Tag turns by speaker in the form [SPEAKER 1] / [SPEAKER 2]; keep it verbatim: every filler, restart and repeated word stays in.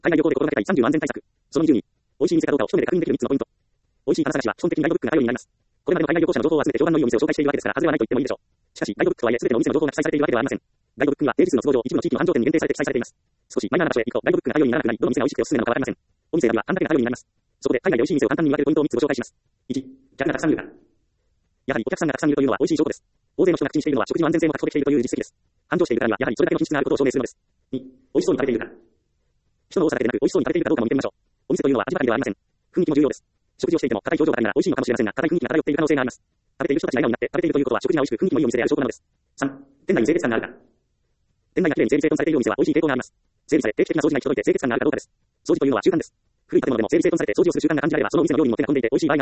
[SPEAKER 1] 海外旅行で心がけたいさんじゅう安全対策。そのにじゅうに、美味しい店かどうかを一目で確認できるみっつのポイント。美味しい花探しは基本的にガイドブックが頼りになります。これまでの海外旅行者の情報は全て評判のいいお店を紹介しているわけですから、外れはないと言ってもいいでしょう。しかし、ガイドブックとはいえ全てのお店の情報が記載されているわけではありません。ガイドブックには平日の都合上、一部の地域の繁盛店に限定されて記載されています。少しマイナーな場所へ行くと、ガイドブックが頼りにならなくなり、どの店が美味しくておすすめなのかわかりません。お店選びはあんだけが頼りになります。そこで、海外で美味しい店を簡単に見分けるポイントをみっつご紹介します。いち、客がたくさんいるか。やはりお客さんがたくさんいるというのは美味しい証拠です。大勢の人が口にしているのは食事の安全性も確保できているという実績です。繁盛しているからには、やはりそれだけの品質があることを証明するのです。に、美味しそうに食べているか。人の多さだけでなく、美味しそうに食べているかどうかも見てみましょう。お店というのは味ばかりではありません。雰囲気も重要です。食事をしていても、硬い表情があるなら美味しいのかもしれませんが、硬い雰囲気が漂っている可能性があります。食べている人たちが笑顔になって食べているということは、食事が美味しく雰囲気もいいお店である証拠なのです。さん、店内に清潔感があるか。店内がきれいに整理整頓されているお店は美味しい傾向があります。整理され、定期的な掃除が行き届いて清潔感があるかどうかです。掃除というのは習慣です。古い建物でも整理整頓されて掃除をする習慣が感じられれば、そのお店の料理にも手が込んでいて美味しい場合が多いのです。綺麗な店内なら衛生面でもクリアな店内になっている場合が多いので安心です。お客さんの数、雰囲気、清潔感を目安に美味しい店を探し出す。